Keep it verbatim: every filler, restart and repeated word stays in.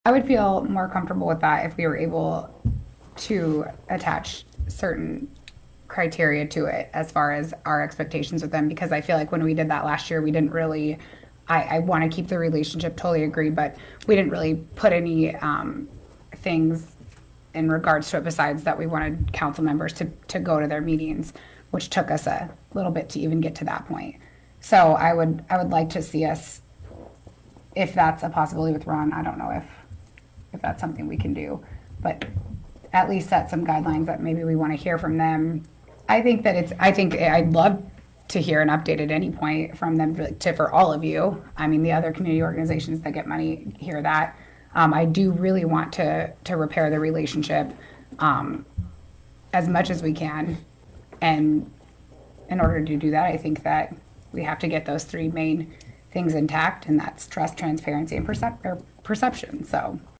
I would feel more comfortable with that if we were able to attach certain criteria to it as far as our expectations with them, because I feel like when we did that last year, we didn't really, I, I want to keep the relationship, totally agree, but we didn't really put any um, things in regards to it besides that we wanted council members to, to go to their meetings, which took us a little bit to even get to that point. So I would, I would like to see us, if that's a possibility with Ron, I don't know if, if that's something we can do, but at least set some guidelines that maybe we want to hear from them. I think that it's, I think I'd love to hear an update at any point from them to, to for all of you. I mean, the other community organizations that get money hear that. Um, I do really want to, to repair the relationship um, as much as we can. And in order to do that, I think that we have to get those three main things intact, and that's trust, transparency, and percep- or perception. So